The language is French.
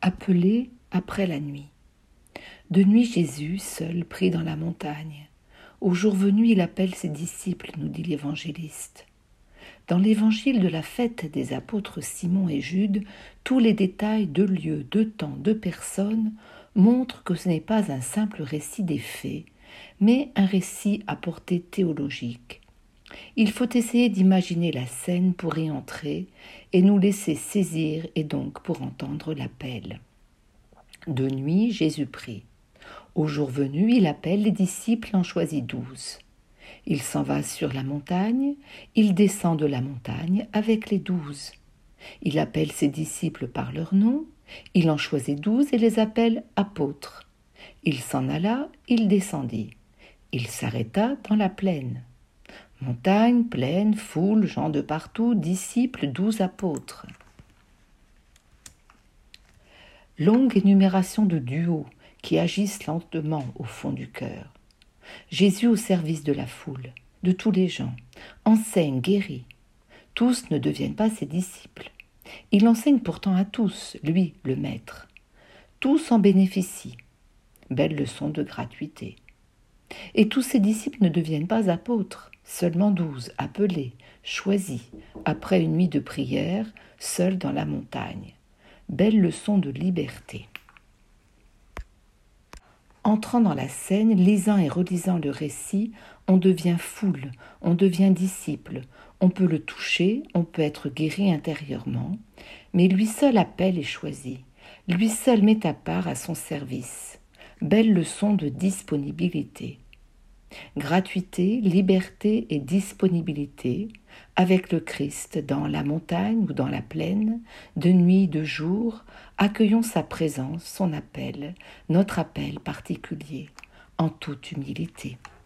Appelé après la nuit. De nuit, Jésus, seul, prit dans la montagne. Au jour venu, il appelle ses disciples, nous dit l'évangéliste. Dans l'évangile de la fête des apôtres Simon et Jude, tous les détails de lieux, de temps, de personnes montrent que ce n'est pas un simple récit des faits, mais un récit à portée théologique. Il faut essayer d'imaginer la scène pour y entrer et nous laisser saisir et donc pour entendre l'appel. De nuit, Jésus prie. Au jour venu, il appelle les disciples et en choisit 12. Il s'en va sur la montagne, il descend de la montagne avec les 12. Il appelle ses disciples par leur nom, il en choisit 12 et les appelle apôtres. Il s'en alla, il descendit. Il s'arrêta dans la plaine. Montagne, plaine, foule, gens de partout, disciples, 12 apôtres. Longue énumération de duos qui agissent lentement au fond du cœur. Jésus au service de la foule, de tous les gens, enseigne, guérit. Tous ne deviennent pas ses disciples. Il enseigne pourtant à tous, lui, le maître. Tous en bénéficient. Belle leçon de gratuité. Et tous ses disciples ne deviennent pas apôtres, seulement 12, appelés, choisis, après une nuit de prière, seuls dans la montagne. Belle leçon de liberté. Entrant dans la scène, lisant et relisant le récit, on devient foule, on devient disciple, on peut le toucher, on peut être guéri intérieurement, mais lui seul appelle et choisit, lui seul met à part à son service. Belle leçon de disponibilité. Gratuité, liberté et disponibilité avec le Christ dans la montagne ou dans la plaine, de nuit, de jour, accueillons sa présence, son appel, notre appel particulier, en toute humilité.